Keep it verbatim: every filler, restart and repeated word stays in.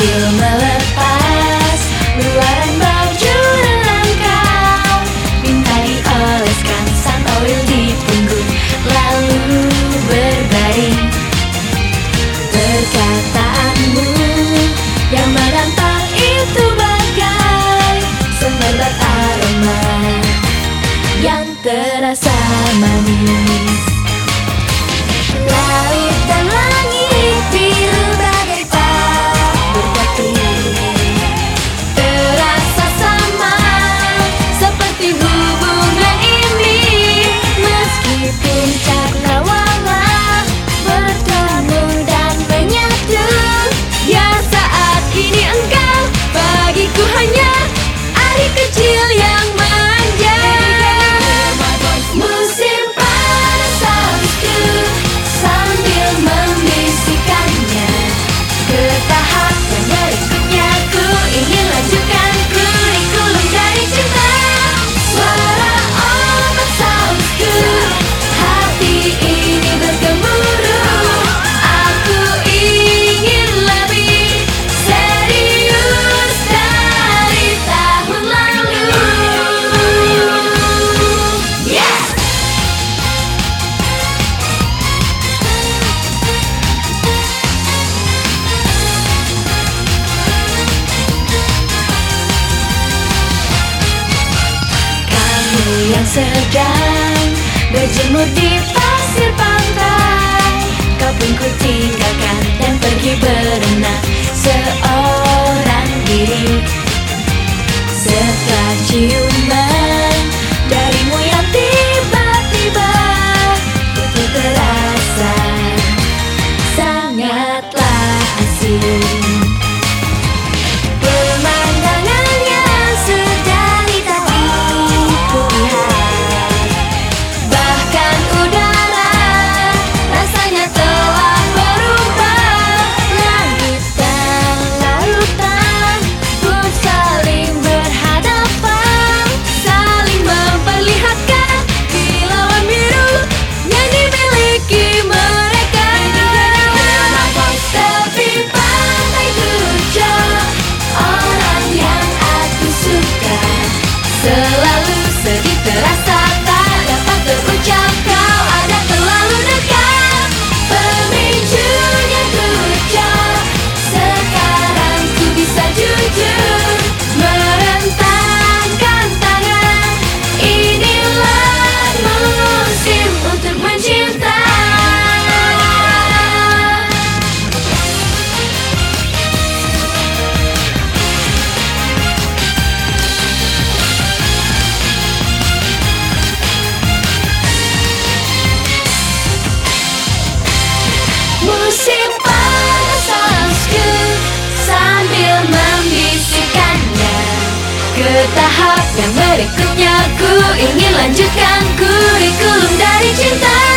sambil melepas luaran baju dan langkah. Minta dioleskan sun oil di punggung, lalu berbaring. Perkataanmu yang menantang itu bagai semerbak aroma yang terasa manis. Laut dan langit biru bagai tak berkati, terasa sama seperti hubungan ini. Meskipun cakrawala bertemu dan menyatu, ya saat ini engkau bagiku hanya adik kecil yang manja. Musim panas halusku sambil membisikkannya, ke tahap yang berikutnya ku ingin lanjutkan kurikulum dari cinta. Suara ombak sausku, hati ini bergemuruh. Aku ingin lebih serius dari tahun lalu. Yes! Kamu yang sedang berjemur di pasir pantai, kau pun ku tinggalkan dan pergi berenang seorang diri. Setelah ciuman darimu yang tiba-tiba, itu terasa sangatlah asing. Pemandangan yang sedari tadi kulihat, bahkan udara rasanya telah berubah. Langit dan lautan pun saling berhadapan, saling memperlihatkan kilauan biru yang dimiliki mereka. Tepi pantai Kucing, orang yang aku suka, selalu sedih terasa tak dapat terucap. Kau ada terlalu dekat, pemicunya Kucing. Sekarang ku bisa jujur merentangkan tangan. Inilah musim untuk mencinta. Musim panas halusku sambil membisikkannya, ke tahap yang berikutnya ku ingin lanjutkan kurikulum dari cinta.